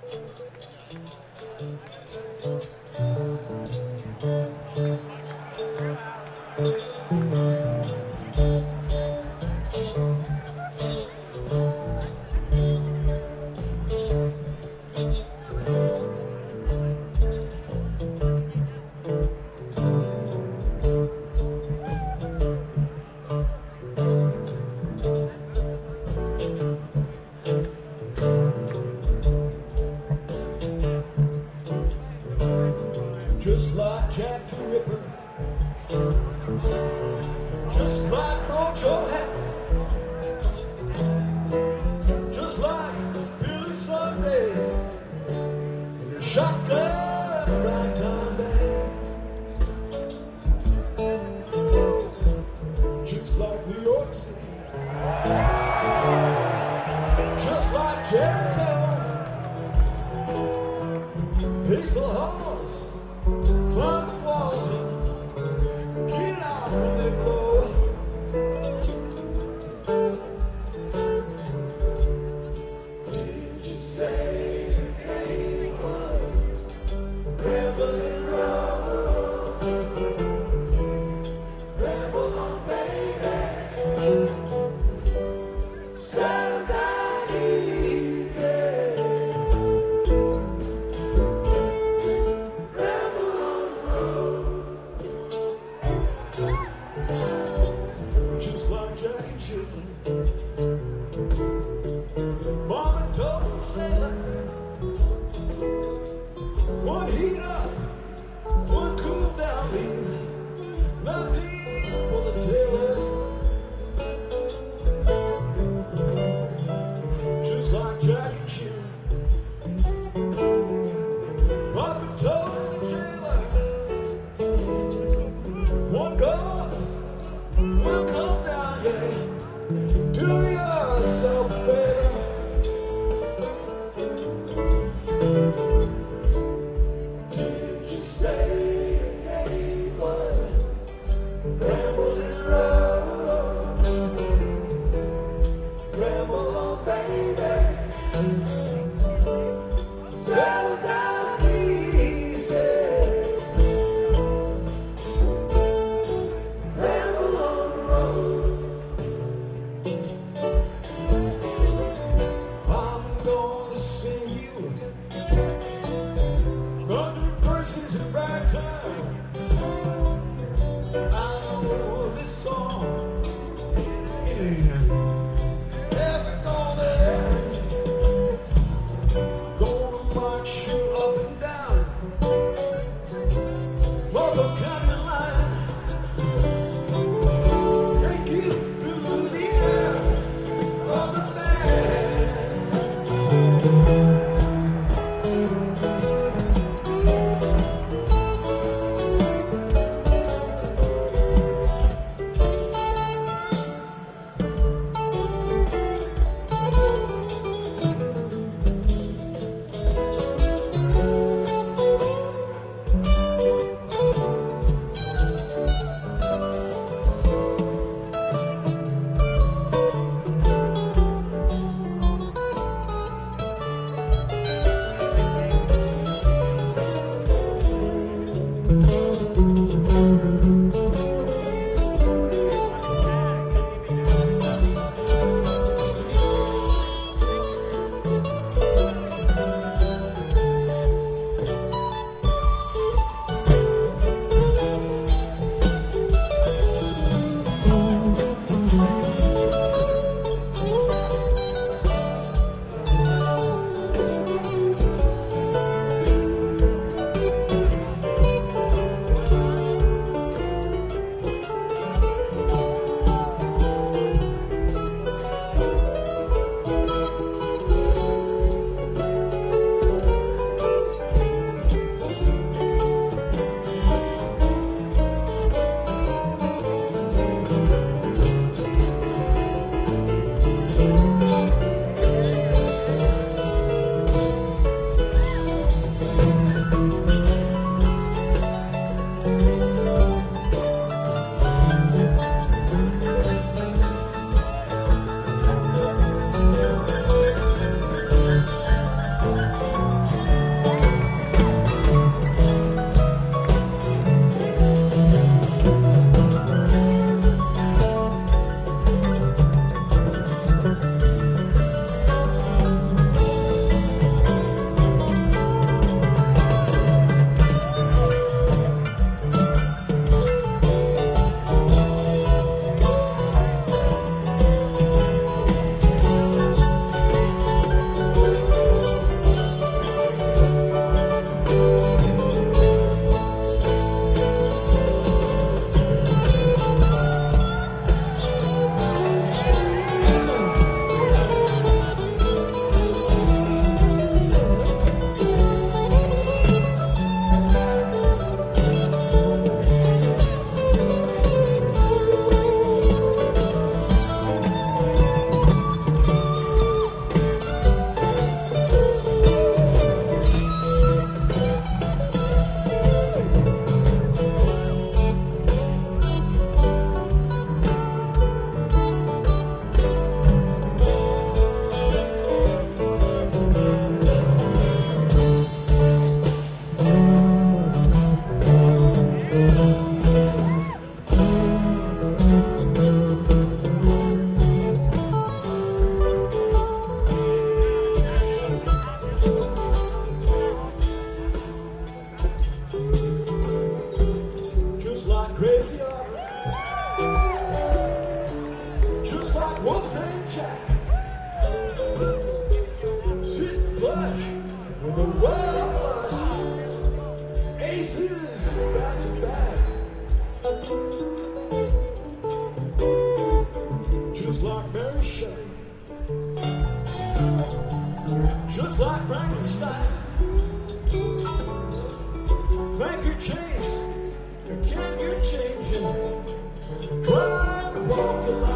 Just like Jack the Ripper, just like Mojo Hat, just like Billy Sunday, and your shotgun ragtime band. Just like New York City, just like Jericho, pace the horse, climb the walls and get out when they blow. Did you say your name was Rebel Road? Rebel on, baby. Settle down easy. Just like Jack and Children, Mama told the sailor, one heat up, one cool down, leave nothing for the tailor. Just like Jack and Children, Papa told the jailer, one go, we'll come down, yeah. Do yourself a favor. Did you say your name was Ramblin' Road? Ramble on, baby. Settle down easy. Ramble on the road. I'm gonna sing you 100 verses in ragtime. I know this song, it ain't ever gonna end. Gonna march you up and down Mother County line. Thank you to the leader of the band. with a royal flush, aces back to back. Just like Mary Shelley, just like Frankenstein. Clank your chains, and can't you change it? Try to walk the line.